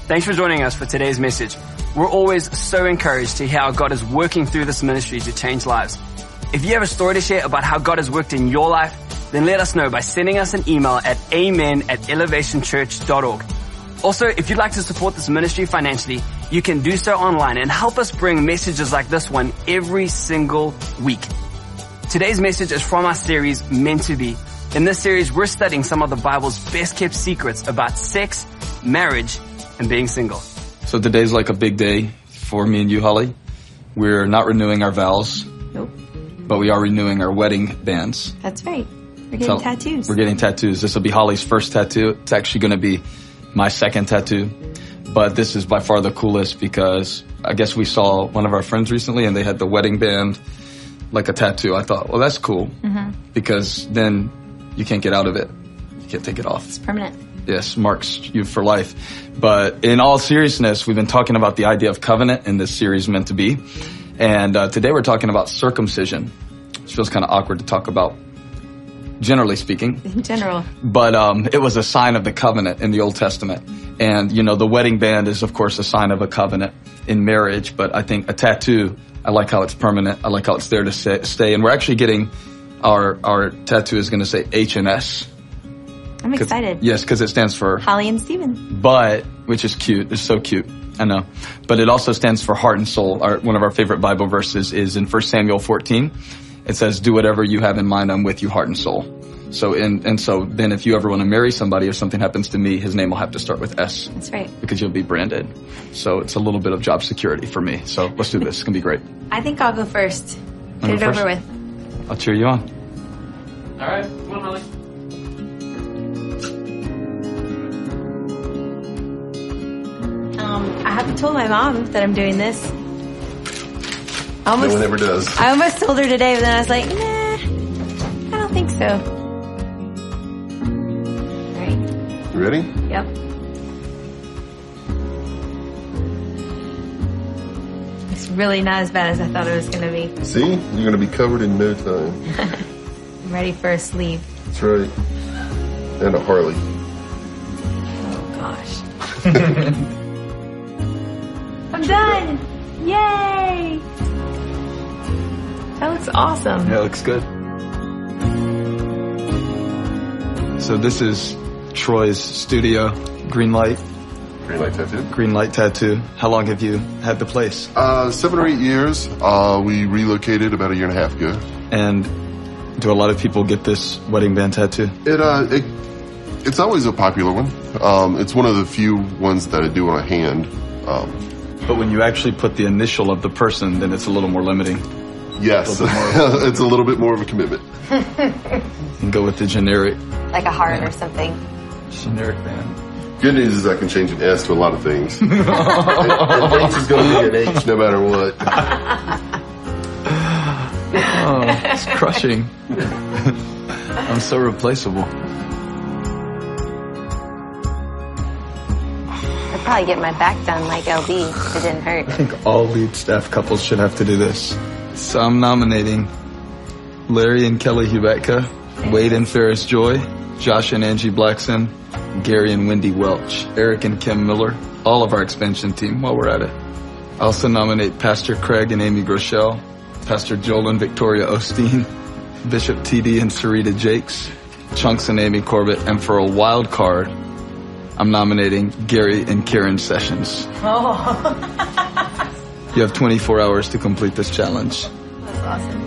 Thanks for joining us for today's message. We're always so encouraged to hear how God is working through this ministry to change lives. If you have a story to share about how God has worked in your life, then let us know by sending us an email at amen@elevationchurch.org. Also, if you'd like to support this ministry financially, you can do so online and help us bring messages like this one every single week. Today's message is from our series, Meant to Be. In this series, we're studying some of the Bible's best kept secrets about sex, marriage, and being single. So today's like a big day for me and you, Holly. We're not renewing our vows. Nope. But we are renewing our wedding bands. That's right. We're getting tattoos. We're getting tattoos. This will be Holly's first tattoo. It's actually going to be my second tattoo. But this is by far the coolest because I guess we saw one of our friends recently and they had the wedding band like a tattoo. I thought, well, that's cool. Mm-hmm. Because then you can't get out of it. You can't take it off. It's permanent. Yes, marks you for life. But in all seriousness, we've been talking about the idea of covenant in this series, Meant to Be. And today we're talking about circumcision. It feels kind of awkward to talk about, generally speaking. In general. But it was a sign of the covenant in the Old Testament. And, you know, the wedding band is, of course, a sign of a covenant in marriage. But I think a tattoo, I like how it's permanent. I like how it's there to stay. And we're actually getting, our tattoo is going to say H&S. I'm excited. Yes, because it stands for Holly and Steven. But, which is cute. It's so cute. I know. But it also stands for heart and soul. One of our favorite Bible verses is in 1 Samuel 14. It says, do whatever you have in mind. I'm with you, heart and soul. So, so then if you ever want to marry somebody, if something happens to me, his name will have to start with S. That's right. Because you'll be branded. So it's a little bit of job security for me. So let's do this. It's going to be great. I think I'll go first. Get it over with. I'll cheer you on. All right. Come on, Holly. I haven't told my mom that I'm doing this. No one ever does. I almost told her today, but then I was like, nah, I don't think so. All right. You ready? Yep. It's really not as bad as I thought it was going to be. See? You're going to be covered in no time. I'm ready for a sleeve. That's right. And a Harley. Oh, gosh. I'm done! Yay! That looks awesome. Yeah, it looks good. So this is Troy's studio, Green Light. Green Light Tattoo. Green Light Tattoo. How long have you had the place? 7 or 8 years. We relocated about 1.5 years ago. And do a lot of people get this wedding band tattoo? It's always a popular one. It's one of the few ones that I do on a hand. But when you actually put the initial of the person, then it's a little more limiting. Yes, it's a little bit more of a commitment. And go with the generic. Like a heart or something. Generic band. Good news is I can change an S to a lot of things. and H is going to be an H no matter what. Oh, it's crushing. I'm so replaceable. I'd probably get my back done like LB if it didn't hurt. I think all lead staff couples should have to do this. So I'm nominating Larry and Kelly Hubetka, Wade and Ferris Joy, Josh and Angie Blackson, Gary and Wendy Welch, Eric and Kim Miller, all of our expansion team while we're at it. I also nominate Pastor Craig and Amy Groeschel, Pastor Joel and Victoria Osteen, Bishop TD and Sarita Jakes, Chunks and Amy Corbett, and for a wild card, I'm nominating Gary and Karen Sessions. Oh. You have 24 hours to complete this challenge. That's awesome.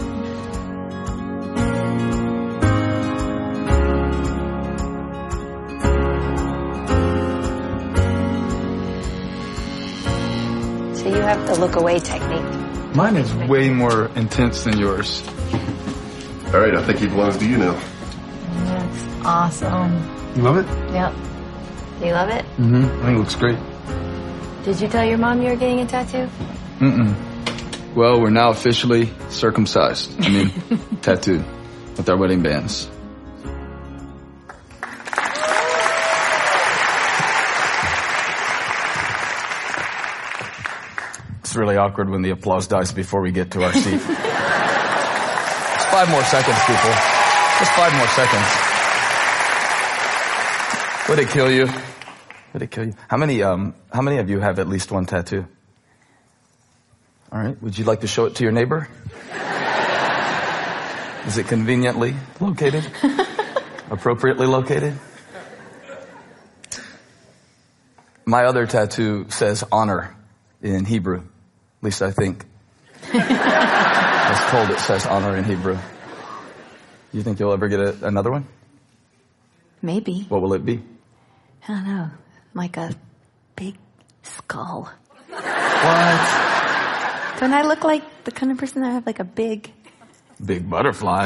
So you have the look away technique. Mine is way more intense than yours. All right, I think he belongs to you now. That's awesome. You love it? Yep. Do you love it? Mm-hmm. I think it looks great. Did you tell your mom you were getting a tattoo? Mm-mm. Well, we're now officially circumcised. I mean, tattooed with our wedding bands. It's really awkward when the applause dies before we get to our seat. Just 5 more seconds, people. Just 5 more seconds. Would it kill you Would it kill you? How many of you have at least one tattoo? All right. Would you like to show it to your neighbor? Is it conveniently located? Appropriately located? My other tattoo says honor in Hebrew. At least I think. I was told it says honor in Hebrew. You think you'll ever get another one? Maybe. What will it be? I don't know. Like a big skull. What? Don't I look like the kind of person that have like a big butterfly?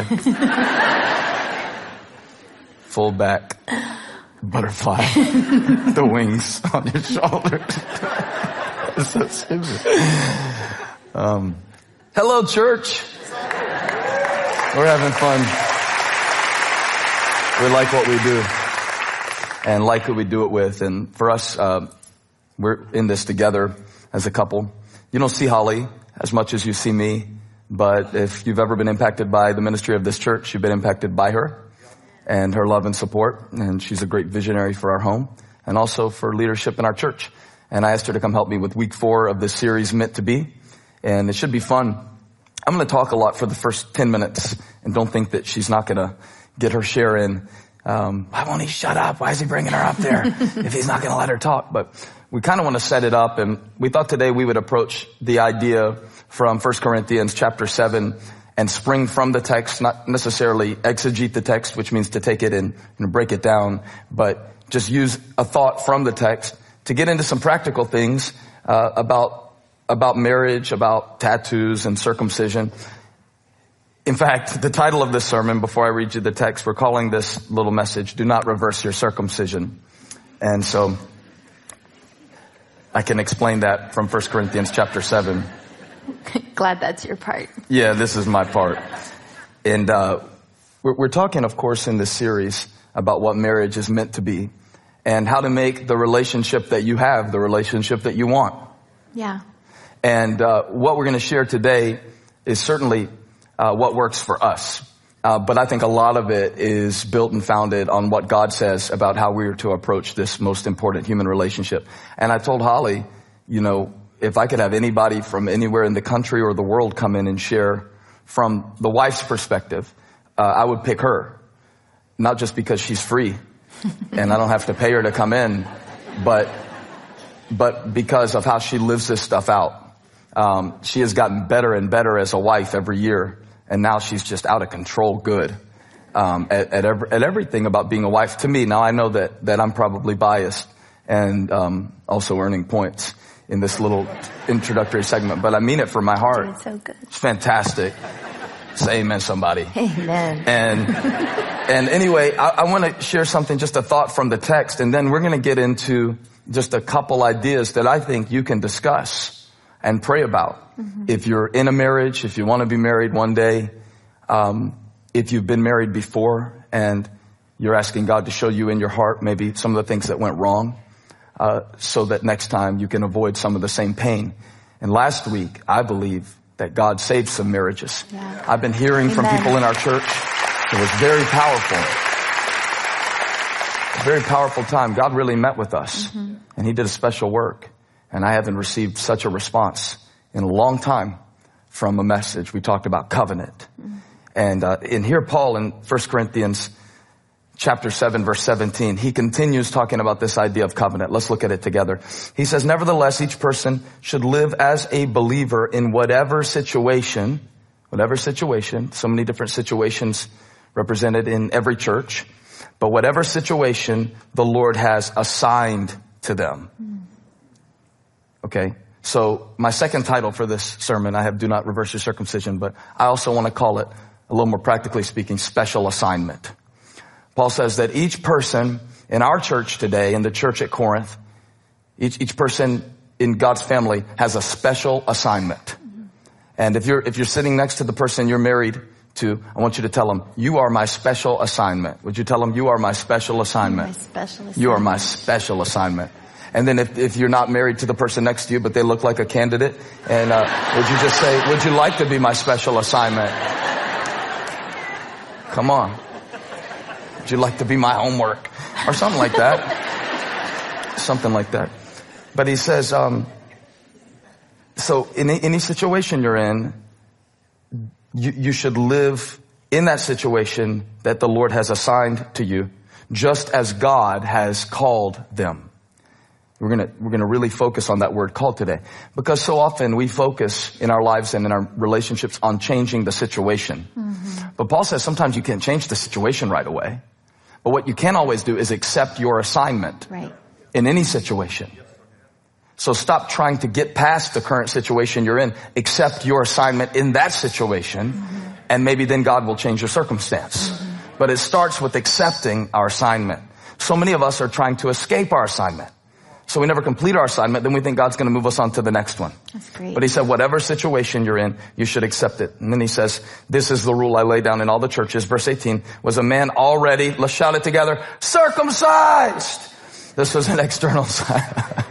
Full back butterfly. The wings on your shoulders. That's so stupid. Hello, church. We're having fun. We like what we do and like who we do it with. And for us, we're in this together as a couple. You don't see Holly as much as you see me, but if you've ever been impacted by the ministry of this church, you've been impacted by her and her love and support. And she's a great visionary for our home and also for leadership in our church. And I asked her to come help me with week 4 of this series, Meant to Be. And it should be fun. I'm going to talk a lot for the first 10 minutes and don't think that she's not going to get her share in. Why won't he shut up? Why is he bringing her up there if he's not going to let her talk? But we kind of want to set it up, and we thought today we would approach the idea from 1 Corinthians chapter 7 and spring from the text, not necessarily exegete the text, which means to take it and break it down, but just use a thought from the text to get into some practical things about marriage, about tattoos and circumcision. In fact, the title of this sermon, before I read you the text, we're calling this little message, Do Not Reverse Your Circumcision. And so I can explain that from 1 Corinthians chapter 7. Glad that's your part. Yeah, this is my part. And we're talking, of course, in this series about what marriage is meant to be and how to make the relationship that you have the relationship that you want. Yeah. And what we're going to share today is certainly what works for us. But I think a lot of it is built and founded on what God says about how we are to approach this most important human relationship. And I told Holly, you know, if I could have anybody from anywhere in the country or the world come in and share from the wife's perspective, I would pick her. Not just because she's free and I don't have to pay her to come in, but because of how she lives this stuff out. She has gotten better and better as a wife every year. And now she's just out of control good, at everything about being a wife to me. Now I know that I'm probably biased and, also earning points in this little introductory segment, but I mean it from my heart. Doing so good. It's fantastic. Say amen, somebody. Amen. And anyway, I want to share something, just a thought from the text, and then we're going to get into just a couple ideas that I think you can discuss and pray about. Mm-hmm. If you're in a marriage, if you want to be married one day, if you've been married before and you're asking God to show you in your heart maybe some of the things that went wrong, so that next time you can avoid some of the same pain. And last week, I believe that God saved some marriages. Yeah. I've been hearing from people in our church. It was very powerful. A very powerful time. God really met with us, and he did a special work. And I haven't received such a response in a long time from a message. We talked about covenant. And in here, Paul in 1 Corinthians chapter 7, verse 17, he continues talking about this idea of covenant. Let's look at it together. He says, nevertheless, each person should live as a believer in whatever situation, so many different situations represented in every church, but whatever situation the Lord has assigned to them. Okay, so my second title for this sermon, I have Do Not Reverse Your Circumcision, but I also want to call it, a little more practically speaking, special assignment. Paul says that each person in our church today, in the church at Corinth, each person in God's family has a special assignment. And if you're sitting next to the person you're married to, I want you to tell them, you are my special assignment. Would you tell them, you are my special assignment? My special assignment. You are my special assignment. And then if you're not married to the person next to you, but they look like a candidate, and would you just say, would you like to be my special assignment? Come on. Would you like to be my homework? Or something like that. Something like that. But he says, so in any situation you're in, you should live in that situation that the Lord has assigned to you, just as God has called them. We're gonna really focus on that word called today, because so often we focus in our lives and in our relationships on changing the situation. Mm-hmm. But Paul says sometimes you can't change the situation right away. But what you can always do is accept your assignment in any situation. So stop trying to get past the current situation you're in. Accept your assignment in that situation, and maybe then God will change your circumstance. But it starts with accepting our assignment. So many of us are trying to escape our assignment. So we never complete our assignment, then we think God's going to move us on to the next one. That's great. But he said, whatever situation you're in, you should accept it. And then he says, this is the rule I lay down in all the churches. Verse 18, was a man already, let's shout it together, circumcised. This was an external sign.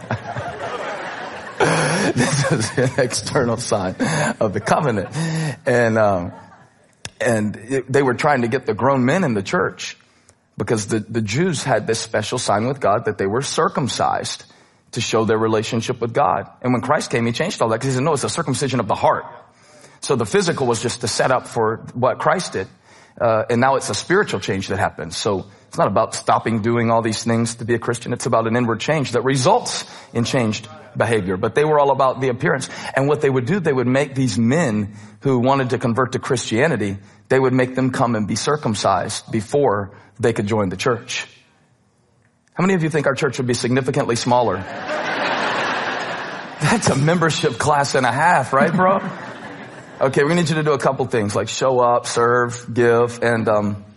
This is an external sign of the covenant. And they were trying to get the grown men in the church, because the Jews had this special sign with God that they were circumcised to show their relationship with God. And when Christ came, he changed all that, because he said, no, it's a circumcision of the heart. So the physical was just to set up for what Christ did. And now it's a spiritual change that happens. So it's not about stopping doing all these things to be a Christian. It's about an inward change that results in changed behavior. But they were all about the appearance. And what they would do, they would make these men who wanted to convert to Christianity, they would make them come and be circumcised before they could join the church. How many of you think our church would be significantly smaller? That's a membership class and a half, right, bro? Okay, we need you to do a couple things, like show up, serve, give, and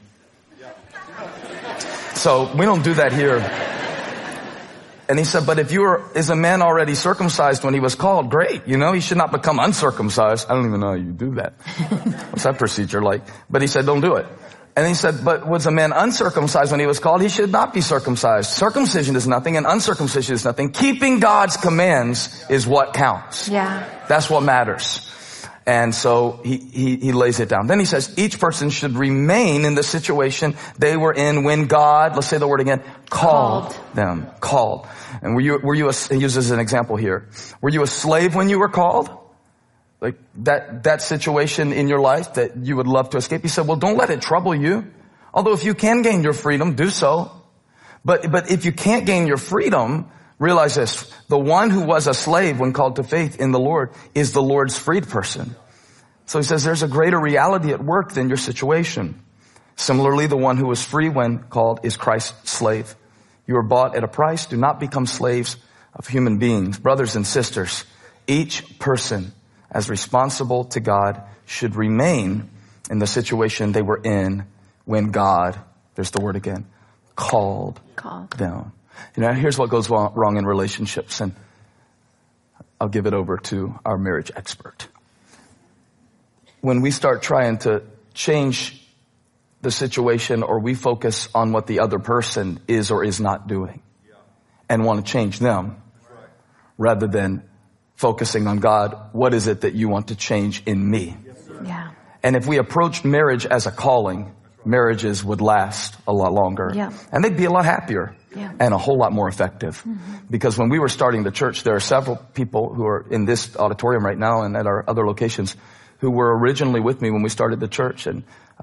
so we don't do that here. And he said, but if is a man already circumcised when he was called? Great, he should not become uncircumcised. I don't even know how you do that. What's that procedure like? But he said, don't do it. And he said, but was a man uncircumcised when he was called? He should not be circumcised. Circumcision is nothing and uncircumcision is nothing. Keeping God's commands is what counts. Yeah. That's what matters. And so he lays it down. Then he says each person should remain in the situation they were in when God, let's say the word again, called them. Called. And he uses an example here. Were you a slave when you were called? Like that situation in your life that you would love to escape. He said, well, don't let it trouble you. Although if you can gain your freedom, do so. But if you can't gain your freedom, realize this. The one who was a slave when called to faith in the Lord is the Lord's freed person. So he says there's a greater reality at work than your situation. Similarly, the one who was free when called is Christ's slave. You are bought at a price. Do not become slaves of human beings. Brothers and sisters, each person as responsible to God should remain in the situation they were in when God, there's the word again, called them. Here's what goes wrong in relationships, and I'll give it over to our marriage expert. When we start trying to change the situation, or we focus on what the other person is or is not doing and want to change them rather than focusing on God, what is it that you want to change in me? Yeah. And if we approach marriage as a calling, marriages would last a lot longer. Yeah. And they'd be a lot happier. Yeah. And a whole lot more effective. Mm-hmm. Because when we were starting the church, there are several people who are in this auditorium right now and at our other locations who were originally with me when we started the church. And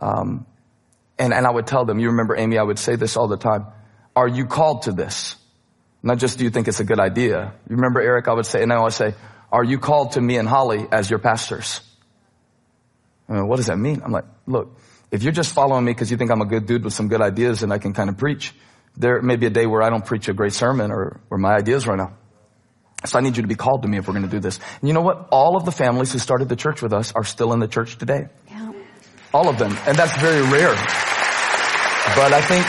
I would tell them, you remember, Amy, I would say this all the time. Are you called to this? Not just do you think it's a good idea. You remember, Eric, I would say, and I would say, are you called to me and Holly as your pastors? What does that mean? I'm like, look, if you're just following me because you think I'm a good dude with some good ideas and I can kind of preach, there may be a day where I don't preach a great sermon or my ideas right now. So I need you to be called to me if we're going to do this. And you know what? All of the families who started the church with us are still in the church today. Yeah. All of them. And that's very rare. But I think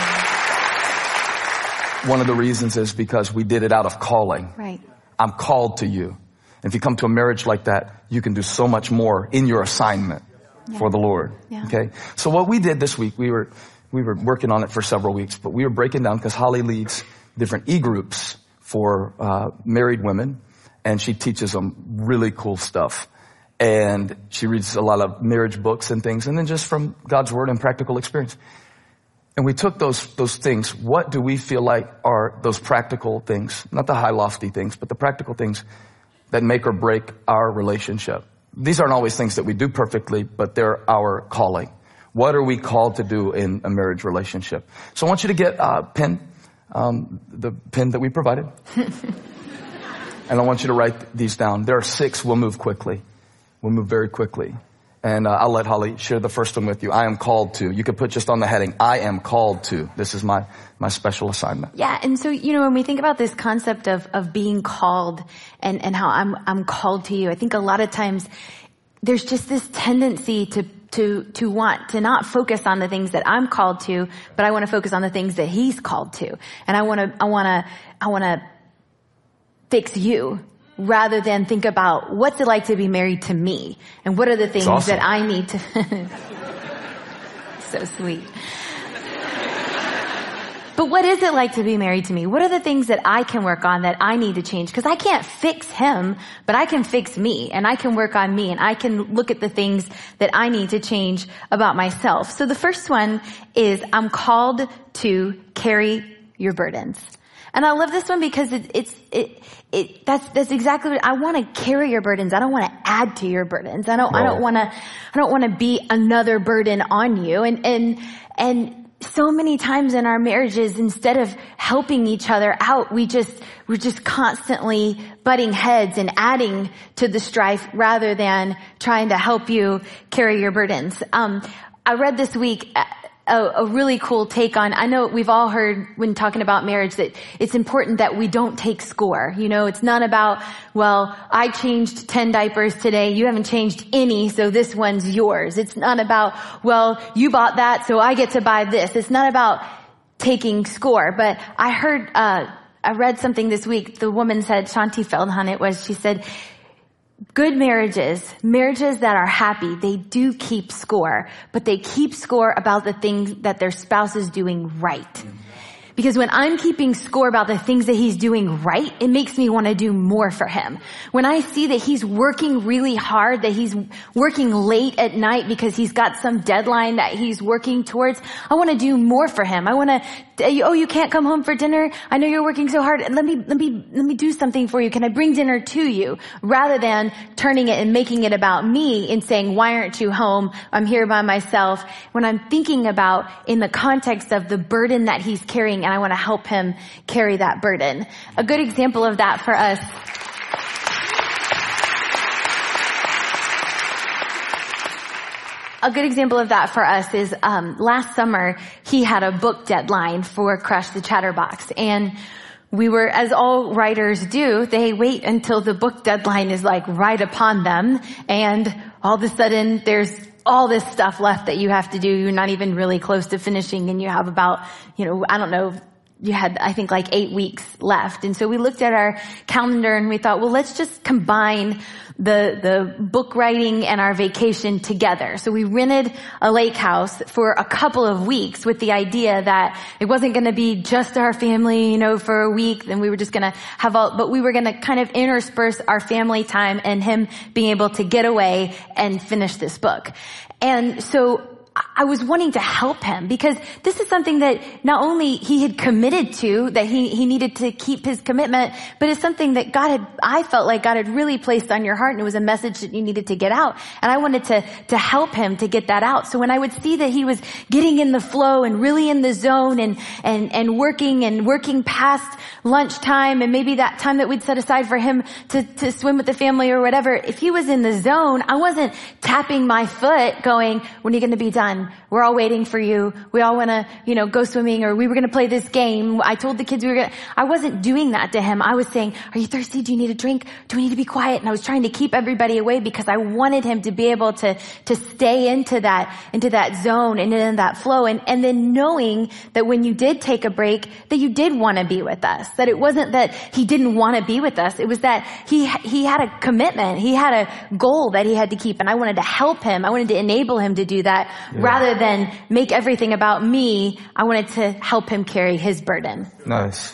one of the reasons is because we did it out of calling. Right. I'm called to you. And if you come to a marriage like that, you can do so much more in your assignment for the Lord. Yeah. Okay? So what we did this week, we were working on it for several weeks, but we were breaking down because Holly leads different e-groups for married women, and she teaches them really cool stuff. And she reads a lot of marriage books and things, and then just from God's Word and practical experience. And we took those things. What do we feel like are those practical things? Not the high lofty things, but the practical things that make or break our relationship. These aren't always things that we do perfectly, but they're our calling. What are we called to do in a marriage relationship? So I want you to get a pen, the pen that we provided. And I want you to write these down. There are 6. We'll move quickly. We'll move very quickly. And I'll let Holly share the first one with you. I am called to. You could put just on the heading, I am called to. This is my special assignment. Yeah, and so, when we think about this concept of being called and how I'm called to you, I think a lot of times there's just this tendency to want to not focus on the things that I'm called to, but I want to focus on the things that he's called to. And I want to fix you, rather than think about what's it like to be married to me and what are the things that I need to so sweet. But what is it like to be married to me? What are the things that I can work on that I need to change? Because I can't fix him, but I can fix me, and I can work on me, and I can look at the things that I need to change about myself. So the first one is I'm called to carry your burdens. And I love this one because that's exactly what I want to carry your burdens. I don't want to add to your burdens. I don't want to be another burden on you. And so many times in our marriages, instead of helping each other out, we're just constantly butting heads and adding to the strife rather than trying to help you carry your burdens. I read this week a really cool take on, I know we've all heard when talking about marriage that it's important that we don't take score. It's not about, well, I changed 10 diapers today, you haven't changed any, so this one's yours. It's not about, well, you bought that, so I get to buy this. It's not about taking score. But I read something this week. The woman said, Shanti Feldhahn she said, good marriages that are happy, they do keep score, but they keep score about the things that their spouse is doing right. Because when I'm keeping score about the things that he's doing right, it makes me want to do more for him. When I see that he's working really hard, that he's working late at night because he's got some deadline that he's working towards, I want to do more for him. I want to, you can't come home for dinner? I know you're working so hard. Let me do something for you. Can I bring dinner to you? Rather than turning it and making it about me and saying, why aren't you home? I'm here by myself. When I'm thinking about in the context of the burden that he's carrying, and I want to help him carry that burden. A good example of that for us. A good example of that for us is last summer he had a book deadline for Crush the Chatterbox, and we were, as all writers do, they wait until the book deadline is like right upon them, and all of a sudden there's all this stuff left that you have to do. You're not even really close to finishing, and you have about, I don't know, you had, I think, like 8 weeks left. And so we looked at our calendar and we thought, well, let's just combine the book writing and our vacation together. So we rented a lake house for a couple of weeks with the idea that it wasn't going to be just our family, for a week. Then we were just going to but we were going to kind of intersperse our family time and him being able to get away and finish this book. And so I was wanting to help him because this is something that not only he had committed to, that he needed to keep his commitment, but it's something that I felt like God had really placed on your heart, and it was a message that you needed to get out. And I wanted to help him to get that out. So when I would see that he was getting in the flow and really in the zone and working past lunchtime and maybe that time that we'd set aside for him to swim with the family or whatever, if he was in the zone, I wasn't tapping my foot going, when are you going to be done? We're all waiting for you. We all want to, go swimming, or we were going to play this game. I told the kids I wasn't doing that to him. I was saying, are you thirsty? Do you need a drink? Do we need to be quiet? And I was trying to keep everybody away because I wanted him to be able to stay into that zone and in that flow. And then knowing that when you did take a break, that you did want to be with us, that it wasn't that he didn't want to be with us. It was that he had a commitment. He had a goal that he had to keep. And I wanted to help him. I wanted to enable him to do that. Rather than make everything about me, I wanted to help him carry his burden. Nice.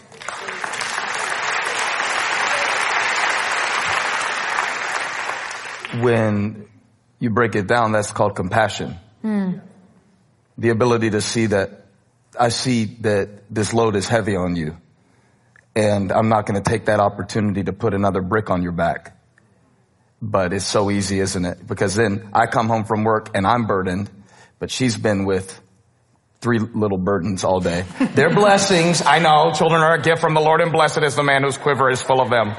When you break it down, that's called compassion. The ability to see that I see that this load is heavy on you, and I'm not going to take that opportunity to put another brick on your back. But it's so easy, isn't it? Because then I come home from work and I'm burdened, but she's been with 3 little burdens all day. They're blessings. I know. Children are a gift from the Lord, and blessed is the man whose quiver is full of them.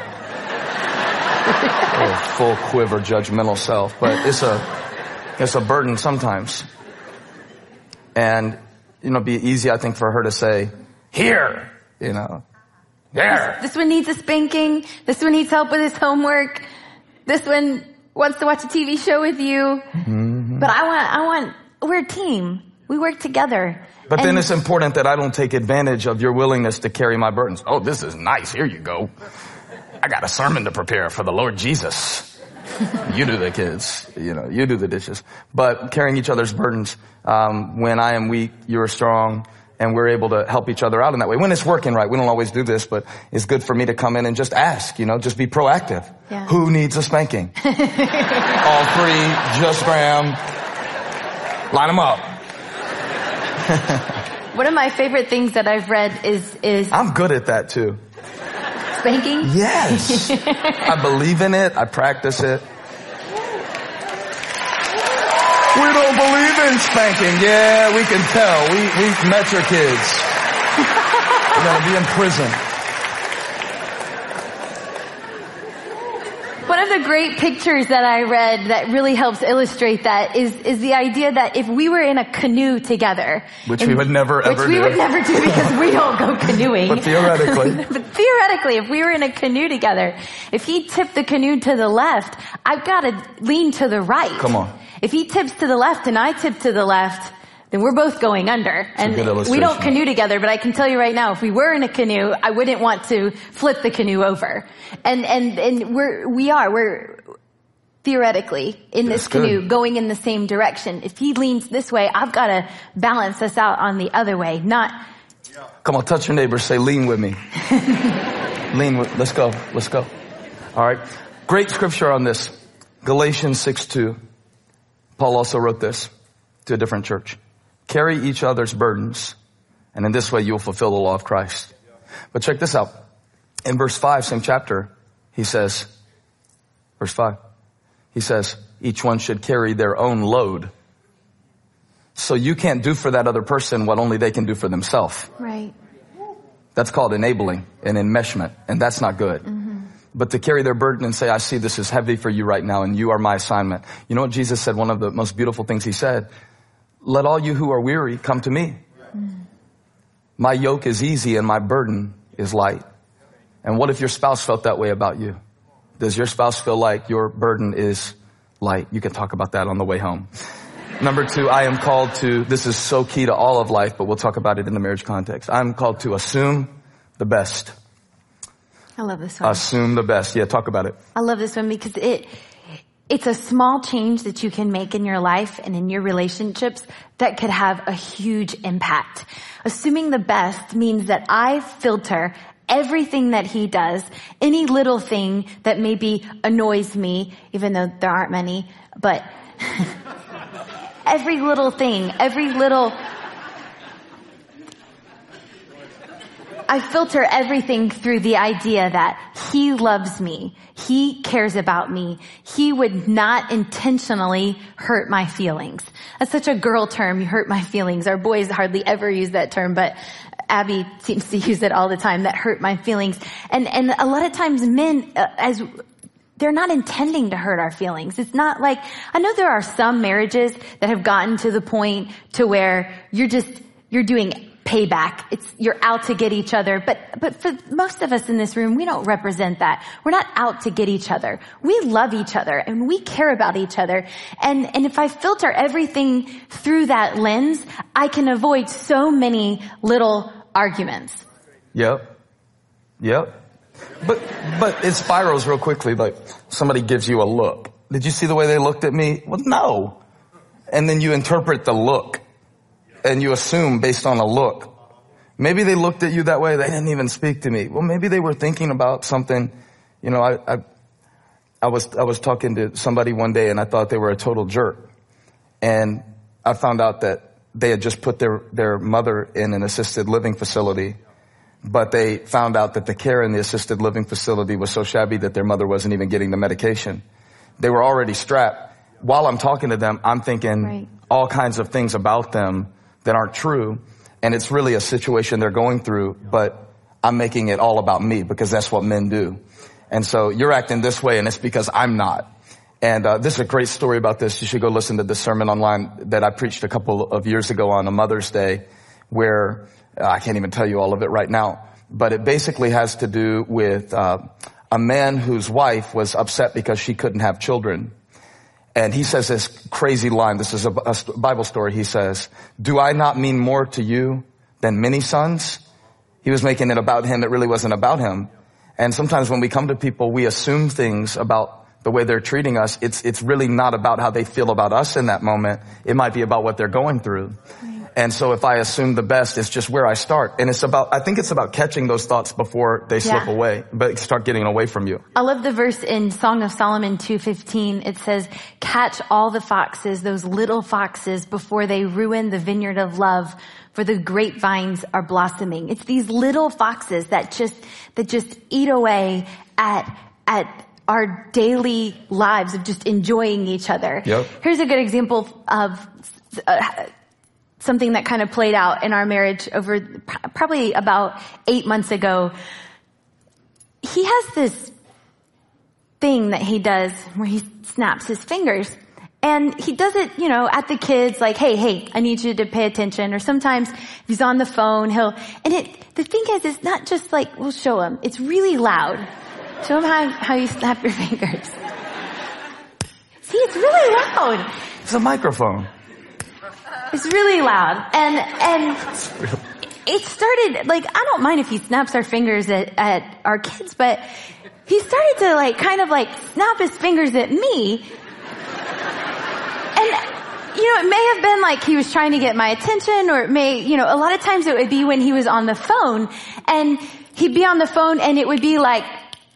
Oh, full quiver, judgmental self. But it's a burden sometimes. And, it'd be easy, I think, for her to say, here, there. This one needs a spanking. This one needs help with his homework. This one wants to watch a TV show with you. Mm-hmm. But we're a team. We work together. But then it's important that I don't take advantage of your willingness to carry my burdens. Oh, this is nice. Here you go. I got a sermon to prepare for the Lord Jesus. You do the kids, you do the dishes. But carrying each other's burdens, when I am weak, you're strong, and we're able to help each other out in that way. When it's working right, we don't always do this, but it's good for me to come in and just ask, just be proactive. Yeah. Who needs a spanking? All 3, just Graham. Line them up. One of my favorite things that I've read is I'm good at that too. Spanking? Yes. I believe in it. I practice it. We don't believe in spanking. Yeah, we can tell. We've met your kids. You're going to be in prison. One of the great pictures that I read that really helps illustrate that is the idea that if we were in a canoe together. Which we would never ever do. Which we would never do because we don't go canoeing. But theoretically. But theoretically, if we were in a canoe together, if he tipped the canoe to the left, I've got to lean to the right. Come on. If he tips to the left and I tip to the left, then we're both going under. And we don't canoe together, but I can tell you right now, if we were in a canoe, I wouldn't want to flip the canoe over. And we're theoretically in this canoe going in the same direction. If he leans this way, I've got to balance us out on the other way, not. Come on, touch your neighbor, say lean with me. Let's go. All right. Great scripture on this. Galatians 6:2. Paul also wrote this to a different church. Carry each other's burdens, and in this way you'll fulfill the law of Christ. But check this out. In verse 5, same chapter, he says, verse 5, he says, each one should carry their own load. So you can't do for that other person what only they can do for themselves. Right. That's called enabling and enmeshment, and that's not good. Mm-hmm. But to carry their burden and say, I see this is heavy for you right now, and you are my assignment. You know what Jesus said? One of the most beautiful things he said, let all you who are weary come to me. Mm. My yoke is easy and my burden is light. And what if your spouse felt that way about you? Does your spouse feel like your burden is light? You can talk about that on the way home. Number 2, I am called to, this is so key to all of life, but we'll talk about it in the marriage context. I'm called to assume the best. I love this one. Assume the best. Yeah, talk about it. I love this one because it's a small change that you can make in your life and in your relationships that could have a huge impact. Assuming the best means that I filter everything that he does, any little thing that maybe annoys me, even though there aren't many, but every little thing, I filter everything through the idea that he loves me. He cares about me. He would not intentionally hurt my feelings. That's such a girl term, you hurt my feelings. Our boys hardly ever use that term, but Abby seems to use it all the time, that hurt my feelings. And a lot of times men, they're not intending to hurt our feelings. It's not like, I know there are some marriages that have gotten to the point to where you're doing payback. You're out to get each other. But for most of us in this room, we don't represent that. We're not out to get each other. We love each other and we care about each other. And if I filter everything through that lens, I can avoid so many little arguments. Yep. But it spirals real quickly. Like somebody gives you a look. Did you see the way they looked at me? Well, no. And then you interpret the look. And you assume based on a look. Maybe they looked at you that way. They didn't even speak to me. Well, maybe they were thinking about something. You know, I was talking to somebody one day and I thought they were a total jerk. And I found out that they had just put their mother in an assisted living facility, but they found out that the care in the assisted living facility was so shabby that their mother wasn't even getting the medication. They were already strapped. While I'm talking to them, I'm thinking all kinds of things about them that aren't true. And it's really a situation they're going through, but I'm making it all about me because that's what men do. And so you're acting this way, and it's because I'm not. And this is a great story about this. You should go listen to this sermon online that I preached a couple of years ago on a Mother's Day, where I can't even tell you all of it right now. But it basically has to do with a man whose wife was upset because she couldn't have children. And he says this crazy line. This is a Bible story. He says, "Do I not mean more to you than many sons?" He was making it about him. It really wasn't about him. And sometimes when we come to people, we assume things about the way they're treating us. It's really not about how they feel about us in that moment. It might be about what they're going through. And so if I assume the best, it's just where I start. And I think it's about catching those thoughts before they slip away, but start getting away from you. I love the verse in Song of Solomon 2:15. It says, "Catch all the foxes, those little foxes, before they ruin the vineyard of love, for the grapevines are blossoming." It's these little foxes that just eat away at our daily lives of just enjoying each other. Yep. Here's a good example of something that kind of played out in our marriage over probably about 8 months ago. He has this thing that he does where he snaps his fingers. And he does it, at the kids, like, hey, I need you to pay attention. Or sometimes if he's on the phone, the thing is, it's not just like, we'll show him. It's really loud. Show him how you snap your fingers. See, it's really loud. It's a microphone. It's really loud. And it started, like, I don't mind if he snaps our fingers at our kids, but he started to snap his fingers at me. And, it may have been like he was trying to get my attention, or it may, a lot of times it would be when he was on the phone, and he'd be on the phone and it would be like,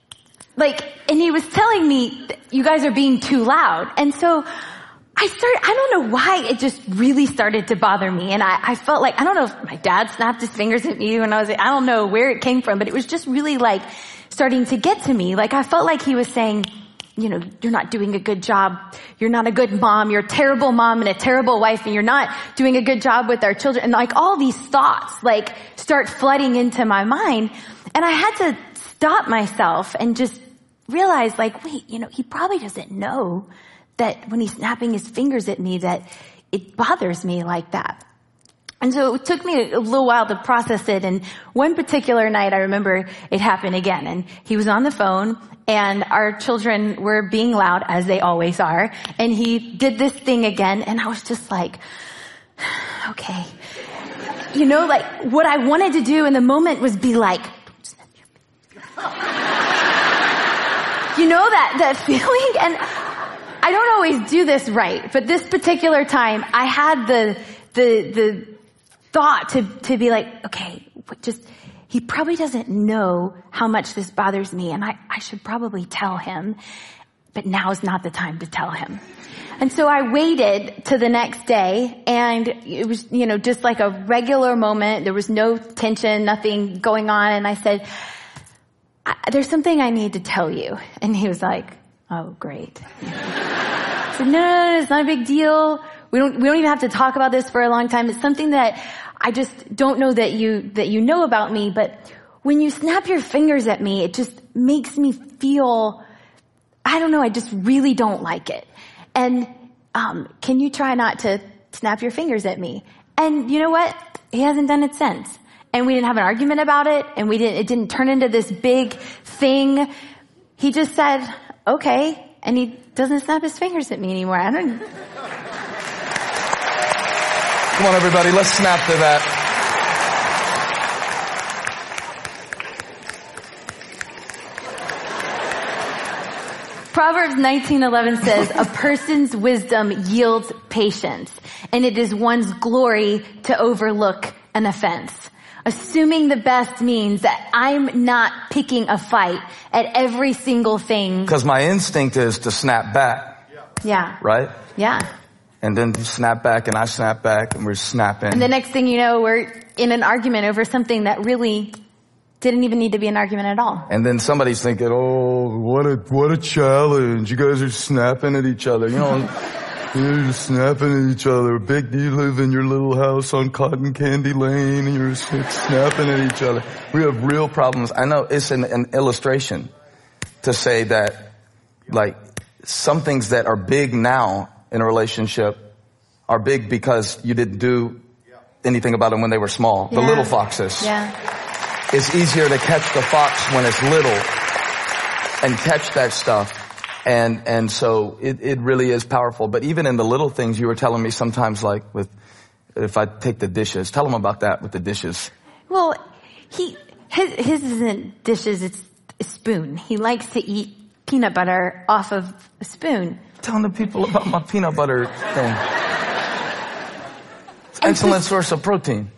and he was telling me, "You guys are being too loud." And so I don't know why it just really started to bother me. And I felt like, I don't know if my dad snapped his fingers at me when I don't know where it came from, but it was just really starting to get to me. I felt like he was saying, "You're not doing a good job. You're not a good mom. You're a terrible mom and a terrible wife, and you're not doing a good job with our children." And all these thoughts start flooding into my mind. And I had to stop myself and just realize wait, he probably doesn't know that when he's snapping his fingers at me that it bothers me like that. And so it took me a little while to process it. And one particular night, I remember it happened again. And he was on the phone, and our children were being loud, as they always are. And he did this thing again, and I was just like, okay. What I wanted to do in the moment was be like, "Don't snap your fingers." that feeling? And I don't always do this right, but this particular time, I had the thought to be like, okay, he probably doesn't know how much this bothers me, and I should probably tell him, but now is not the time to tell him. And so I waited to the next day, and it was, just like a regular moment. There was no tension, nothing going on, and I said, "There's something I need to tell you." And he was like, "Oh, great." I said, no, it's not a big deal. We don't even have to talk about this for a long time. It's something that I just don't know that you know about me, but when you snap your fingers at me, it just makes me feel, I don't know, I just really don't like it. And can you try not to snap your fingers at me? And you know what? He hasn't done it since. And we didn't have an argument about it, and it didn't turn into this big thing. He just said, okay, and he doesn't snap his fingers at me anymore. I don't. Come on, everybody, let's snap to that. Proverbs 19:11 says, "A person's wisdom yields patience, and it is one's glory to overlook an offense." Assuming the best means that I'm not picking a fight at every single thing. Because my instinct is to snap back. Yeah. Right? Yeah. And then you snap back and I snap back and we're snapping. And the next thing you know, we're in an argument over something that really didn't even need to be an argument at all. And then somebody's thinking, oh, what a challenge. You guys are snapping at each other. You know, you're just snapping at each other. You live in your little house on Cotton Candy Lane and you're snapping at each other. We have real problems. I know it's an illustration to say that, like, some things that are big now in a relationship are big because you didn't do anything about them when they were small. The little foxes. Yeah. It's easier to catch the fox when it's little and catch that stuff. And so it really is powerful. But even in the little things, you were telling me sometimes, like if I take the dishes, tell them about that with the dishes. Well, his isn't dishes, it's a spoon. He likes to eat peanut butter off of a spoon. Telling the people about my peanut butter thing. It's an excellent source of protein.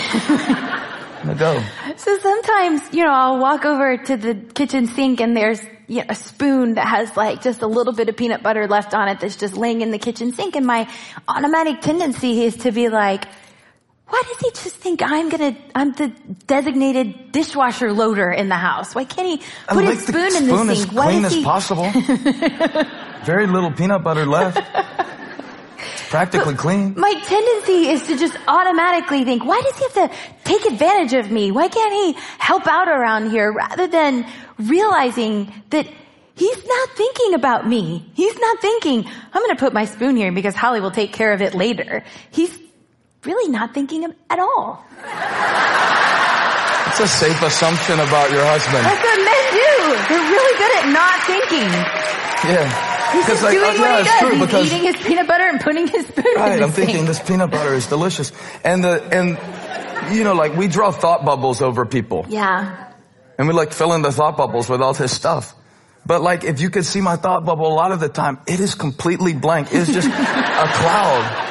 Go. So sometimes, I'll walk over to the kitchen sink and there's a spoon that has like just a little bit of peanut butter left on it that's just laying in the kitchen sink. And my automatic tendency is to be like, why does he just think I'm the designated dishwasher loader in the house? Why can't he put his spoon in the sink? Why is clean as possible? Very little peanut butter left. Practically clean. My tendency is to just automatically think, why does he have to take advantage of me? Why can't he help out around here? Rather than realizing that he's not thinking about me. He's not thinking, I'm going to put my spoon here because Holly will take care of it later. He's really not thinking at all. It's a safe assumption about your husband. That's what men do. They're really good at not thinking. Yeah. He's just doing what he does. True, he's eating his peanut butter and putting his spoon in the I'm thinking sink. this peanut butter is delicious. And like we draw thought bubbles over people. Yeah. And we like fill in the thought bubbles with all his stuff. But like if you could see my thought bubble a lot of the time, it is completely blank. It's just a cloud.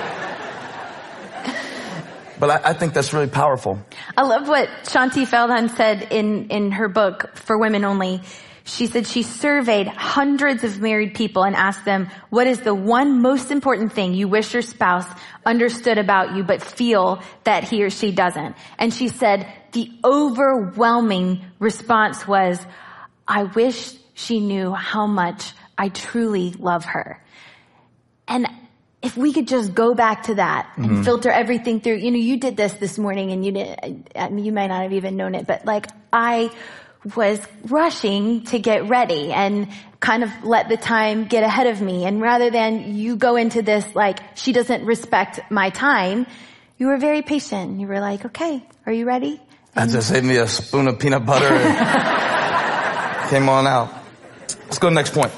But I think that's really powerful. I love what Shanti Feldhahn said in her book, For Women Only. She said she surveyed hundreds of married people and asked them, what is the one most important thing you wish your spouse understood about you but feel that he or she doesn't? And she said the overwhelming response was, I wish she knew how much I truly love her. And if we could just go back to that and filter everything through, you did this morning and you might not have even known it, but like I was rushing to get ready and kind of let the time get ahead of me. And rather than you go into this like, she doesn't respect my time, you were very patient. You were like, okay, are you ready? And just saved me a spoon of peanut butter and came on out. Let's go to the next point.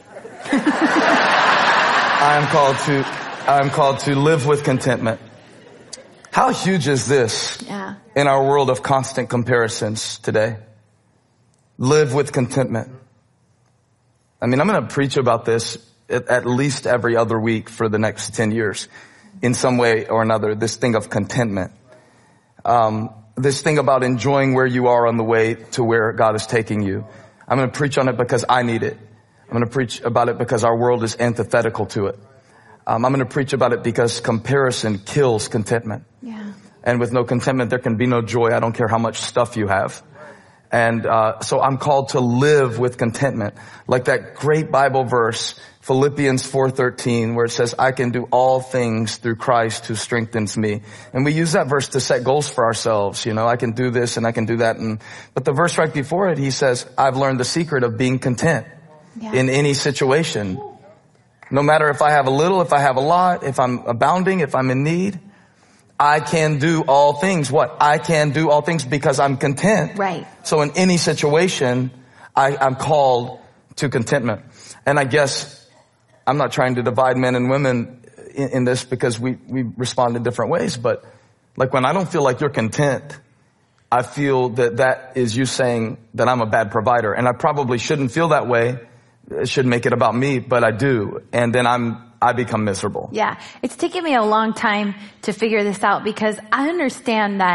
I am called to live with contentment. How huge is this in our world of constant comparisons today? Live with contentment. I mean, I'm going to preach about this at least every other week for the next 10 years in some way or another, this thing of contentment. This thing about enjoying where you are on the way to where God is taking you. I'm going to preach on it because I need it. I'm going to preach about it because our world is antithetical to it. I'm going to preach about it because comparison kills contentment. Yeah. And with no contentment, there can be no joy. I don't care how much stuff you have. And so I'm called to live with contentment. Like that great Bible verse, Philippians 4:13, where it says, I can do all things through Christ who strengthens me. And we use that verse to set goals for ourselves. I can do this and I can do that. But the verse right before it, he says, I've learned the secret of being content in any situation. No matter if I have a little, if I have a lot, if I'm abounding, if I'm in need. I can do all things. What? I can do all things because I'm content. Right. So in any situation, I'm called to contentment. And I guess I'm not trying to divide men and women in this because we respond in different ways. But like when I don't feel like you're content, I feel that is you saying that I'm a bad provider. And I probably shouldn't feel that way. It shouldn't make it about me, but I do. And then I become miserable. Yeah. It's taken me a long time to figure this out because I understand that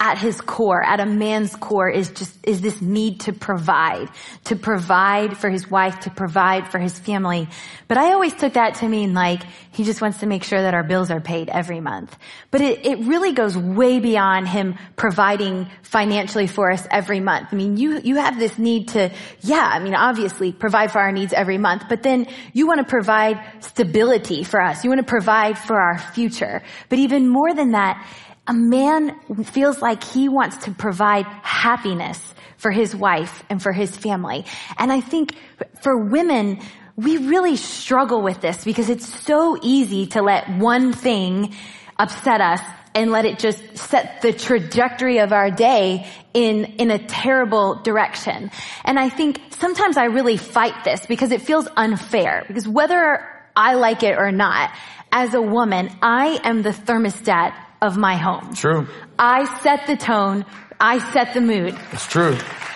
at his core, at a man's core, is this need to provide for his wife, to provide for his family. But I always took that to mean like he just wants to make sure that our bills are paid every month. But it really goes way beyond him providing financially for us every month. I mean, you have this need to, obviously provide for our needs every month, but then you want to provide stability for us. You want to provide for our future. But even more than that, a man feels like he wants to provide happiness for his wife and for his family. And I think for women, we really struggle with this because it's so easy to let one thing upset us and let it just set the trajectory of our day in a terrible direction. And I think sometimes I really fight this because it feels unfair, because whether I like it or not, as a woman, I am the thermostat of my home. True. I set the tone. I set the mood. It's true.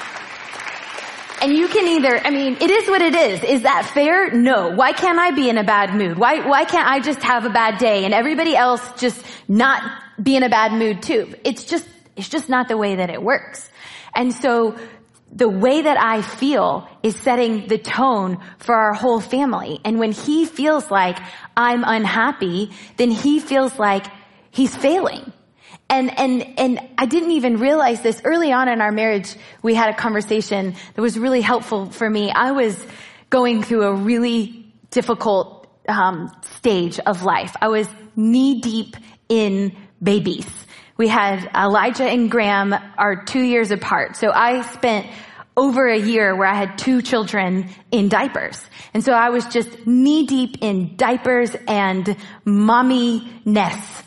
And you can it is what it is. Is that fair? No. Why can't I be in a bad mood? Why can't I just have a bad day and everybody else just not be in a bad mood too? It's just not the way that it works. And so the way that I feel is setting the tone for our whole family. And when he feels like I'm unhappy, then he feels like he's failing. And I didn't even realize this. Early on in our marriage, we had a conversation that was really helpful for me. I was going through a really difficult stage of life. I was knee deep in babies. We had Elijah and Graham are 2 years apart. So I spent over a year where I had 2 children in diapers. And so I was just knee deep in diapers and mommy-ness,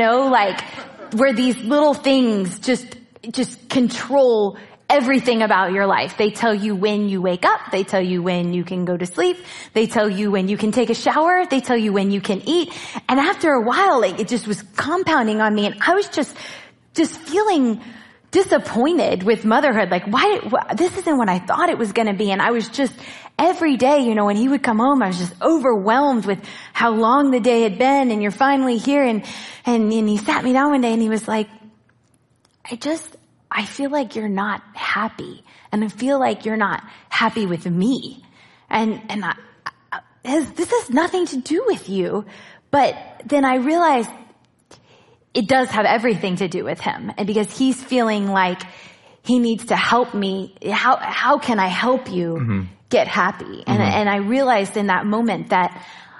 where these little things just control everything about your life. They tell you when you wake up. They tell you when you can go to sleep. They tell you when you can take a shower. They tell you when you can eat. And after a while, it just was compounding on me. And I was just feeling disappointed with motherhood. Like, why this isn't what I thought it was going to be. And I was just every day, when he would come home, I was just overwhelmed with how long the day had been. And you're finally here. And he sat me down one day and he was like, I feel like you're not happy. And I feel like you're not happy with me. And this has nothing to do with you. But then I realized it does have everything to do with him. And because he's feeling like he needs to help me. How can I help you get happy? And I realized in that moment that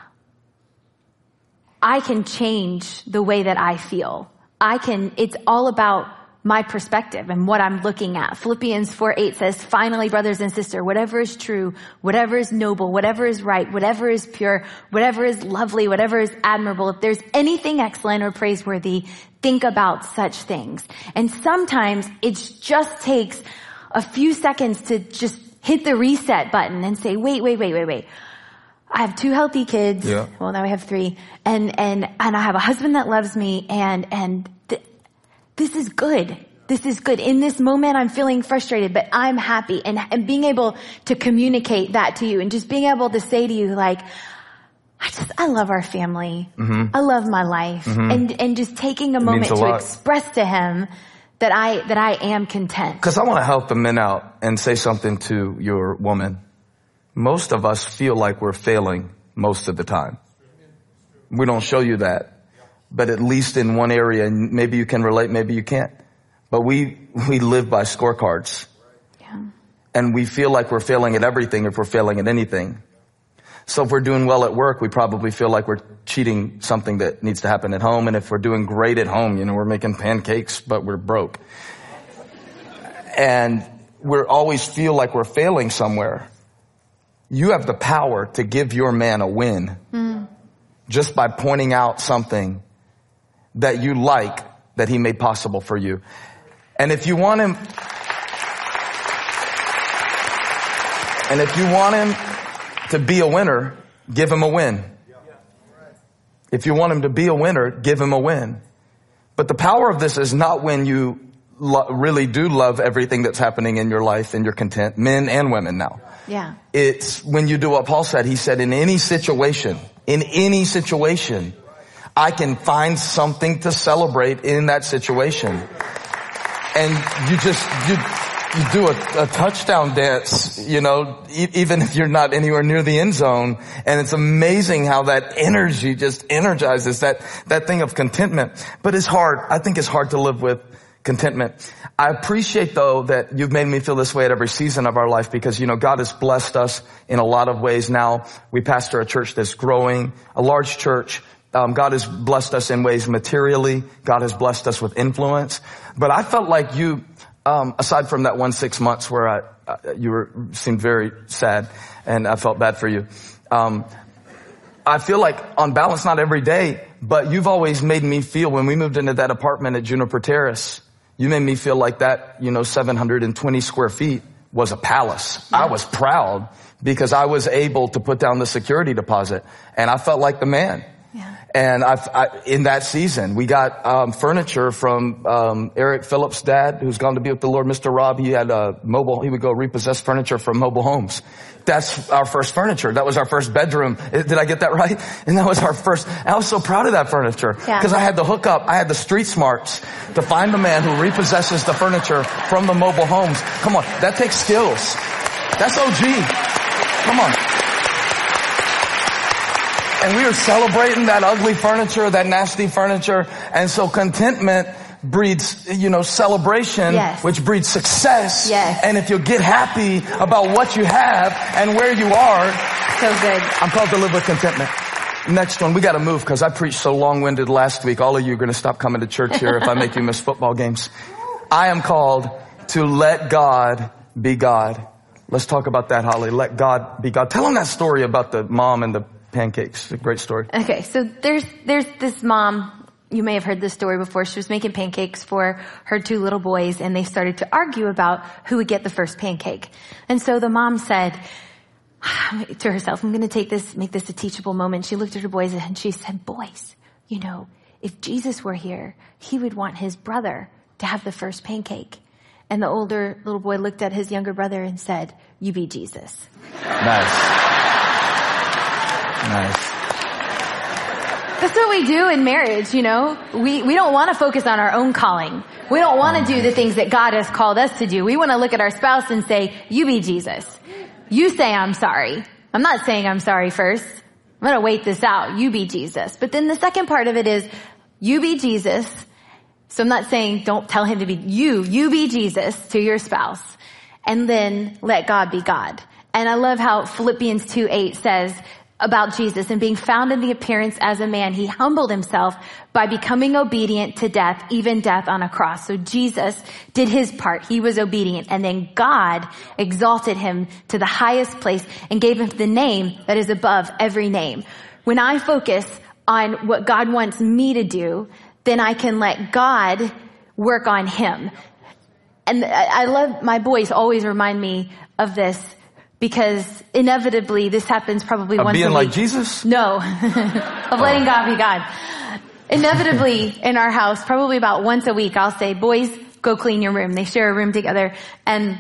I can change the way that I feel. It's all about my perspective and what I'm looking at. Philippians 4:8 says, finally, brothers and sisters, whatever is true, whatever is noble, whatever is right, whatever is pure, whatever is lovely, whatever is admirable, if there's anything excellent or praiseworthy, think about such things. And sometimes it just takes a few seconds to just hit the reset button and say, wait. I have 2 healthy kids. Yeah. Well, now we have 3. And I have a husband that loves me and this is good. This is good. In this moment, I'm feeling frustrated, but I'm happy. And being able to communicate that to you and just being able to say to you, like, I love our family. I love my life. And just taking a moment to express to him that I am content. Because I want to help the men out and say something to your woman. Most of us feel like we're failing most of the time. We don't show you that. But at least in one area, and maybe you can relate, maybe you can't. But we live by scorecards. Yeah. And we feel like we're failing at everything if we're failing at anything. So if we're doing well at work, we probably feel like we're cheating something that needs to happen at home. And if we're doing great at home, we're making pancakes, but we're broke. And we always feel like we're failing somewhere. You have the power to give your man a win just by pointing out something that you like that he made possible for you. And if you want him to be a winner, give him a win. If you want him to be a winner, give him a win. But the power of this is not when you really do love everything that's happening in your life and you're content, men and women now. Yeah. It's when you do what Paul said. He said, in any situation, I can find something to celebrate in that situation. and you do a touchdown dance, even if you're not anywhere near the end zone. And it's amazing how that energy just energizes that thing of contentment. But it's hard. I think it's hard to live with contentment. I appreciate though that you've made me feel this way at every season of our life because, God has blessed us in a lot of ways. Now we pastor a church that's growing, a large church. God has blessed us in ways materially. God has blessed us with influence. But I felt like you, aside from that 6 months where you seemed very sad and I felt bad for you. I feel like on balance, not every day, but you've always made me feel when we moved into that apartment at Juniper Terrace, you made me feel like that, 720 square feet was a palace. I was proud because I was able to put down the security deposit and I felt like the man. And in that season, we got furniture from Eric Phillips' dad, who's gone to be with the Lord, Mr. Rob. He had he would go repossess furniture from mobile homes. That's our first furniture. That was our first bedroom. Did I get that right? And that was our first. I was so proud of that furniture because I had the hookup. I had the street smarts to find the man who repossesses the furniture from the mobile homes. Come on, that takes skills. That's OG. Come on. And we were celebrating that ugly furniture, that nasty furniture. And so contentment breeds, celebration, which breeds success. Yes. And if you get happy about what you have and where you are. So good. I'm called to live with contentment. Next one, we got to move because I preached so long-winded last week. All of you are going to stop coming to church here if I make you miss football games. I am called to let God be God. Let's talk about that, Holly. Let God be God. Tell them that story about the mom and the pancakes. It's a great story. Okay, so there's this mom. You may have heard this story before. She was making pancakes for her 2 little boys, and they started to argue about who would get the first pancake. And so the mom said to herself, I'm going to make this a teachable moment. She looked at her boys and she said, boys, if Jesus were here, he would want his brother to have the first pancake. And the older little boy looked at his younger brother and said, you be Jesus. Nice. That's what we do in marriage, We don't want to focus on our own calling. We don't want to do the things that God has called us to do. We want to look at our spouse and say, you be Jesus. You say I'm sorry. I'm not saying I'm sorry first. I'm going to wait this out. You be Jesus. But then the second part of it is, you be Jesus. So I'm not saying don't tell him to be you. You be Jesus to your spouse. And then let God be God. And I love how Philippians 2:8 says, about Jesus, and being found in the appearance as a man, he humbled himself by becoming obedient to death, even death on a cross. So Jesus did his part. He was obedient. And then God exalted him to the highest place and gave him the name that is above every name. When I focus on what God wants me to do, then I can let God work on him. And I love, my boys always remind me of this, because inevitably this happens probably once a week. Being like Jesus? No. Of letting God be God. Inevitably in our house, probably about once a week, I'll say, boys, go clean your room. They share a room together. And,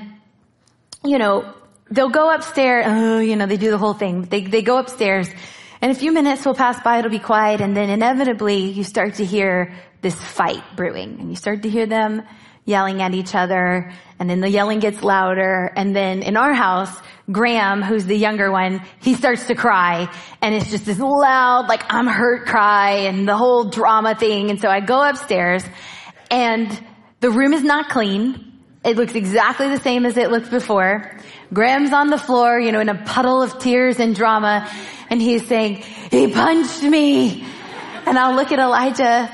they'll go upstairs. They do the whole thing. They go upstairs. And a few minutes will pass by. It'll be quiet. And then inevitably you start to hear this fight brewing. And you start to hear them yelling at each other. And then the yelling gets louder. And then in our house, Graham, who's the younger one, he starts to cry. And it's just this loud, I'm hurt cry and the whole drama thing. And so I go upstairs and the room is not clean. It looks exactly the same as it looked before. Graham's on the floor, in a puddle of tears and drama. And he's saying, he punched me. And I'll look at Elijah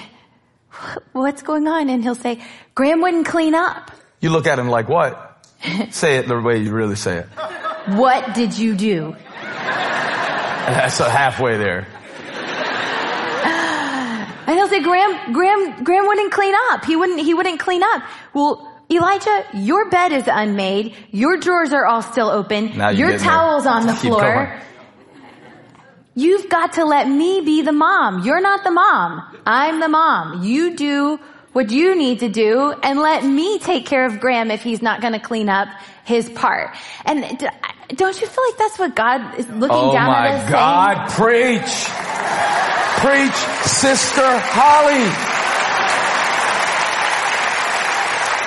what's going on? And he'll say, Graham wouldn't clean up. You look at him like what? Say it the way you really say it. What did you do? That's halfway there. And he'll say, Graham wouldn't clean up. He wouldn't clean up. Well, Elijah, your bed is unmade. Your drawers are all still open. Your towel's on the floor. You've got to let me be the mom. You're not the mom. I'm the mom. You do what you need to do and let me take care of Graham if he's not going to clean up his part. And don't you feel like that's what God is looking down at us saying? Oh my God, preach. Preach, Sister Holly.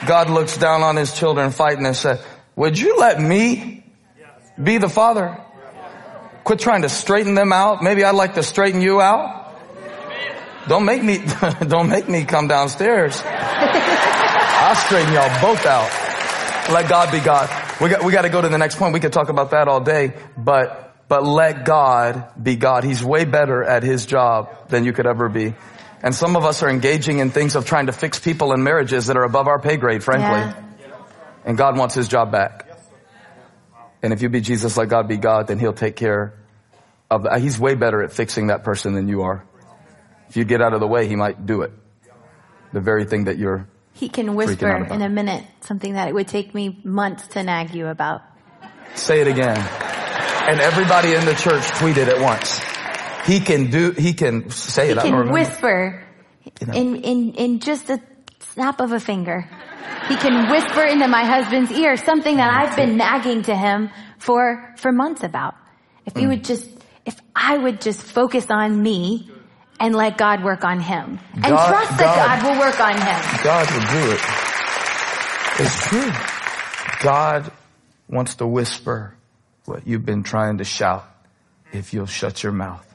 God looks down on his children fighting and said, would you let me be the father? Quit trying to straighten them out. Maybe I'd like to straighten you out. Don't make me come downstairs. I'll straighten y'all both out. Let God be God. We got to go to the next point. We could talk about that all day, but let God be God. He's way better at his job than you could ever be. And some of us are engaging in things of trying to fix people in marriages that are above our pay grade, frankly. Yeah. And God wants his job back. And if you be Jesus, let God be God, then he'll take care of that. He's way better at fixing that person than you are. If you get out of the way, he might do it. The very thing that you're He can whisper in a minute something that it would take me months to nag you about. Say it again. And everybody in the church tweet it at once. He can say it. He can whisper in just a snap of a finger. He can whisper into my husband's ear something that I've been nagging to him for months about. If I would just focus on me and let God work on him. And trust that God will work on him. God will do it. It's true. God wants to whisper what you've been trying to shout if you'll shut your mouth.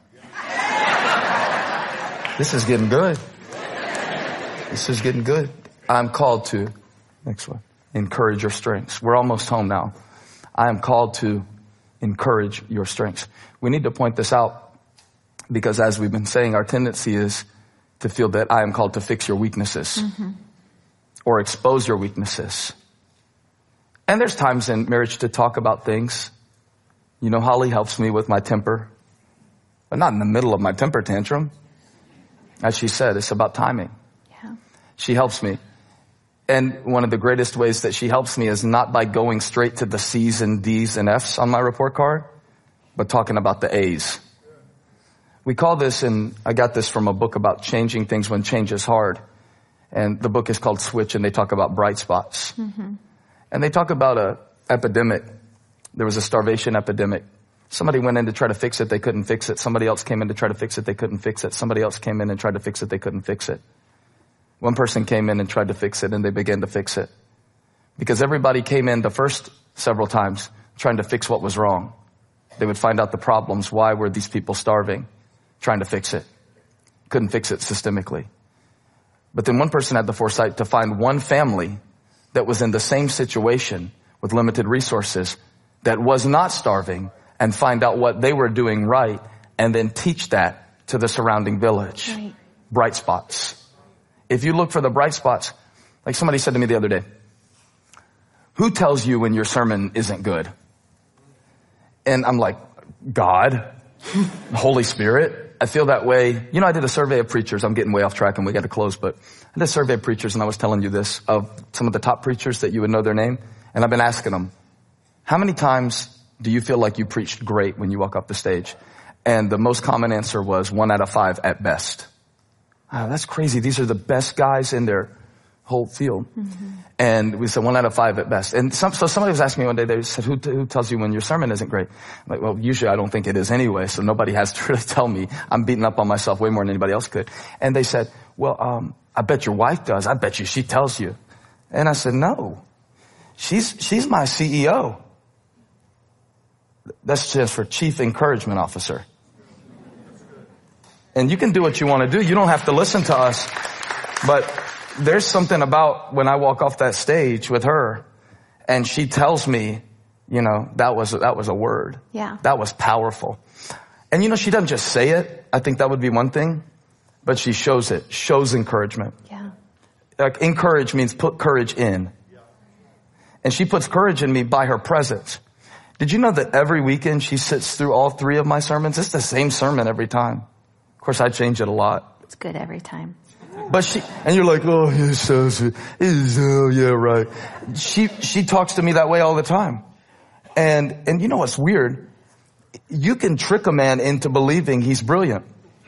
This is getting good. This is getting good. I'm called to, next one, encourage your strengths. We're almost home now. I am called to encourage your strengths. We need to point this out because as we've been saying, our tendency is to feel that I am called to fix your weaknesses or expose your weaknesses. And there's times in marriage to talk about things. You know, Holly helps me with my temper, but not in the middle of my temper tantrum. As she said, it's about timing. Yeah. She helps me. And one of the greatest ways that she helps me is not by going straight to the C's and D's and F's on my report card, but talking about the A's. We call this, and I got this from a book about changing things when change is hard. And the book is called Switch, and they talk about bright spots. And they talk about a epidemic. There was a starvation epidemic. Somebody went in to try to fix it. They couldn't fix it. Somebody else came in to try to fix it. They couldn't fix it. Somebody else came in and tried to fix it. They couldn't fix it. One person came in and tried to fix it, and they began to fix it. Because everybody came in the first several times trying to fix what was wrong. They would find out the problems. Why were these people starving? Trying to fix it. Couldn't fix it systemically. But then one person had the foresight to find one family that was in the same situation with limited resources that was not starving and find out what they were doing right and then teach that to the surrounding village. Right. Bright spots. If you look for the bright spots, like somebody said to me the other day, who tells you when your sermon isn't good? And I'm like, God, Holy Spirit. I feel that way. You know, I did a survey of preachers. I'm getting way off track and we got to close, but I did a survey of preachers and I was telling you this of some of the top preachers that you would know their name. And I've been asking them, how many times do you feel like you preached great when you walk up the stage? And the most common answer was 1 out of 5 at best. Oh, that's crazy. These are the best guys in their whole field. And we said 1 out of 5 at best. And so somebody was asking me one day, they said, who tells you when your sermon isn't great? I'm like, well, usually I don't think it is anyway, so nobody has to really tell me. I'm beating up on myself way more than anybody else could. And they said, well, I bet your wife does. I bet you she tells you. And I said, no, she's my CEO. That's just for Chief Encouragement Officer. And you can do what you want to do. You don't have to listen to us. But there's something about when I walk off that stage with her and she tells me, you know, that was a word. Yeah. That was powerful. And you know, she doesn't just say it. I think that would be one thing, but she shows it, shows encouragement. Yeah. Like encourage means put courage in. And she puts courage in me by her presence. Did you know that every weekend she sits through all 3 of my sermons? It's the same sermon every time. Of course, I change it a lot. It's good every time. But and you're like, oh, yeah, right. She talks to me that way all the time. And you know what's weird? You can trick a man into believing he's brilliant.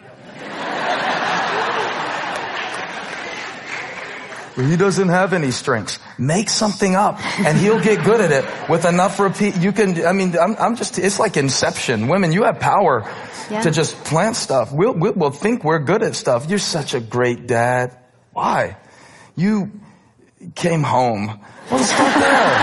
He doesn't have any strengths. Make something up and he'll get good at it with enough repeat. It's like Inception. Women, you have power to just plant stuff. We'll think we're good at stuff. You're such a great dad. Why? You came home. Well, let's start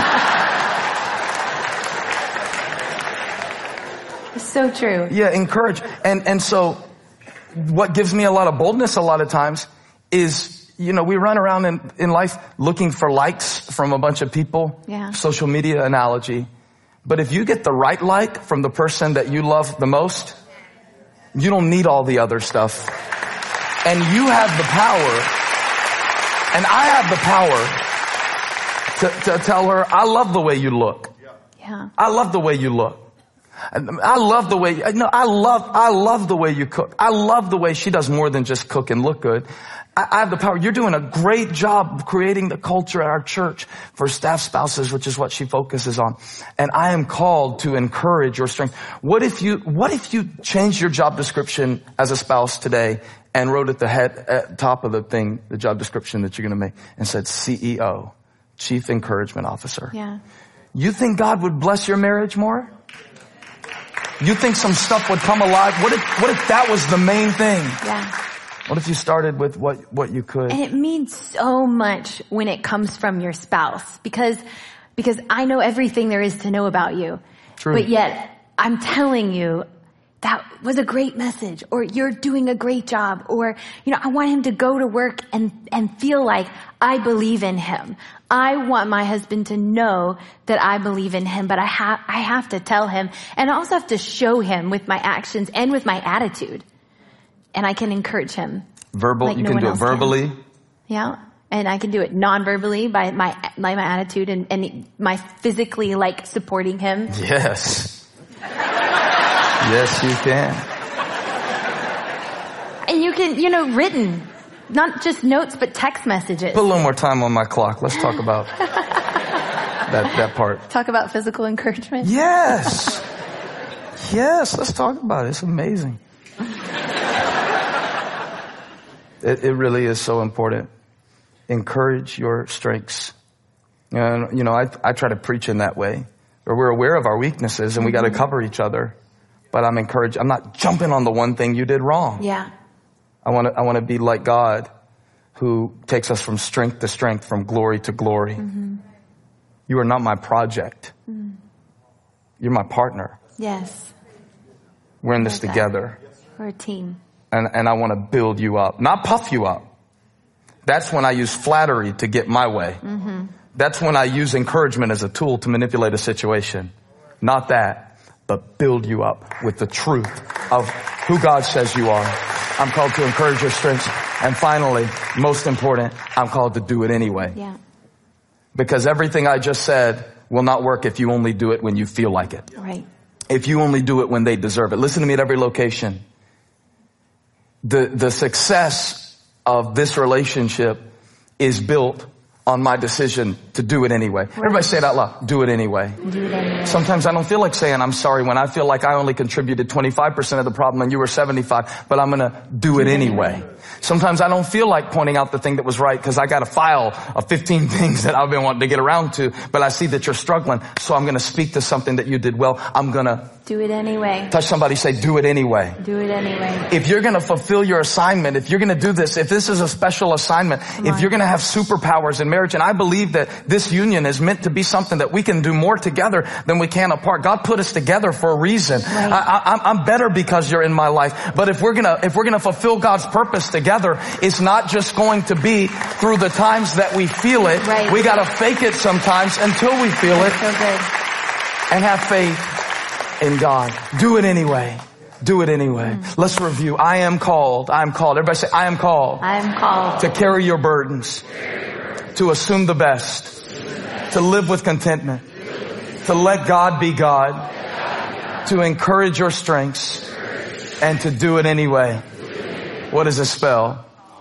there. It's so true. Yeah, encourage. And so what gives me a lot of boldness a lot of times is, we run around in life looking for likes from a bunch of people. Yeah. Social media analogy. But if you get the right like from the person that you love the most, you don't need all the other stuff. And you have the power, and I have the power to tell her, I love the way you look. Yeah. I love the way you look. I love the way, I love the way you cook. I love the way she does more than just cook and look good. I have the power. You're doing a great job creating the culture at our church for staff spouses, which is what she focuses on. And I am called to encourage your strength. What if you changed your job description as a spouse today and wrote at the top of the job description that you're going to make, and said CEO, Chief Encouragement Officer? Yeah. You think God would bless your marriage more? You think some stuff would come alive? What if that was the main thing? Yeah. What if you started with what you could? And it means so much when it comes from your spouse, because I know everything there is to know about you. True. But yet I'm telling you that was a great message, or you're doing a great job, or, I want him to go to work and feel like I believe in him. I want my husband to know that I believe in him, but I have to tell him, and I also have to show him with my actions and with my attitude. And I can encourage him. Verbal, like you no can one do it else verbally. Can. Yeah. And I can do it non-verbally by my attitude and my physically supporting him. Yes. Yes, you can. And you can, written, not just notes, but text messages. Put a little more time on my clock. Let's talk about that part. Talk about physical encouragement. Yes. Yes, let's talk about it. It's amazing. It really is so important. Encourage your strengths. And, I try to preach in that way, where we're aware of our weaknesses and we got to cover each other. But I'm encouraged. I'm not jumping on the one thing you did wrong. Yeah. I want to be like God, who takes us from strength to strength, from glory to glory. Mm-hmm. You are not my project. Mm. You're my partner. Yes. We're in this together. We're a team. And I want to build you up, not puff you up. That's when I use flattery to get my way. Mm-hmm. That's when I use encouragement as a tool to manipulate a situation. Not that, but build you up with the truth of who God says you are. I'm called to encourage your strengths. And finally, most important, I'm called to do it anyway. Yeah. Because everything I just said will not work if you only do it when you feel like it. Right. If you only do it when they deserve it. Listen to me at every location. The success of this relationship is built on my decision to do it anyway. Right. Everybody say it out loud. Do it anyway. Do it anyway. Sometimes I don't feel like saying I'm sorry when I feel like I only contributed 25% of the problem and you were 75, but I'm going to do it anyway. Sometimes I don't feel like pointing out the thing that was right because I got a file of 15 things that I've been wanting to get around to, but I see that you're struggling, so I'm going to speak to something that you did well. I'm going to do it anyway. Touch somebody, say, do it anyway. Do it anyway. If you're going to fulfill your assignment, if you're going to do this, if this is a special assignment, if you're going to have superpowers in marriage, and I believe that this union is meant to be something that we can do more together than we can apart. God put us together for a reason. Right. I'm better because you're in my life. But if we're going to fulfill God's purpose together, it's not just going to be through the times that we feel it. Right. We got to fake it sometimes until we feel it. So good. And have faith in God. Do it anyway. Do it anyway. Let's review. I am called. I am called. Everybody say, I am called. I am called. To carry your burdens. To assume the best. To live with contentment. To let God be God. To encourage your strengths. And to do it anyway. What does it spell?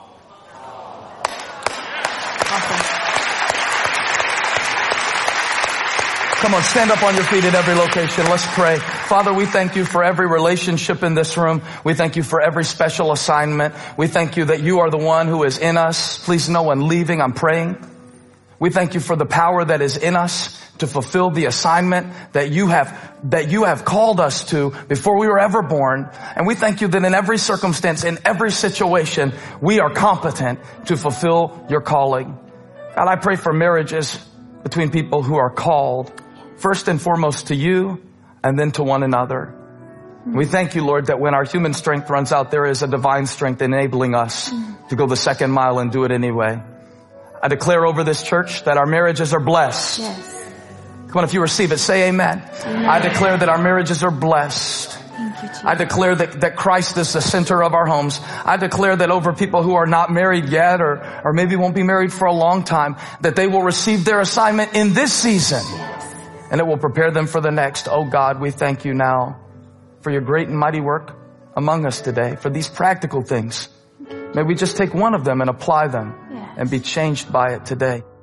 Come on, stand up on your feet at every location. Let's pray. Father, we thank you for every relationship in this room. We thank you for every special assignment. We thank you that you are the one who is in us. Please, no one leaving. I'm praying. We thank you for the power that is in us to fulfill the assignment that you have called us to before we were ever born. And we thank you that in every circumstance, in every situation, we are competent to fulfill your calling. God, I pray for marriages between people who are called, first and foremost to you, and then to one another. We thank you, Lord, that when our human strength runs out, there is a divine strength enabling us to go the second mile and do it anyway. I declare over this church that our marriages are blessed. Yes. Come on, if you receive it, say amen. Amen. I declare that our marriages are blessed. Thank you, Jesus. I declare that Christ is the center of our homes. I declare that over people who are not married yet or maybe won't be married for a long time, that they will receive their assignment in this season. Yes. And it will prepare them for the next. Oh God, we thank you now for your great and mighty work among us today, for these practical things. May we just take one of them and apply them and be changed by it today.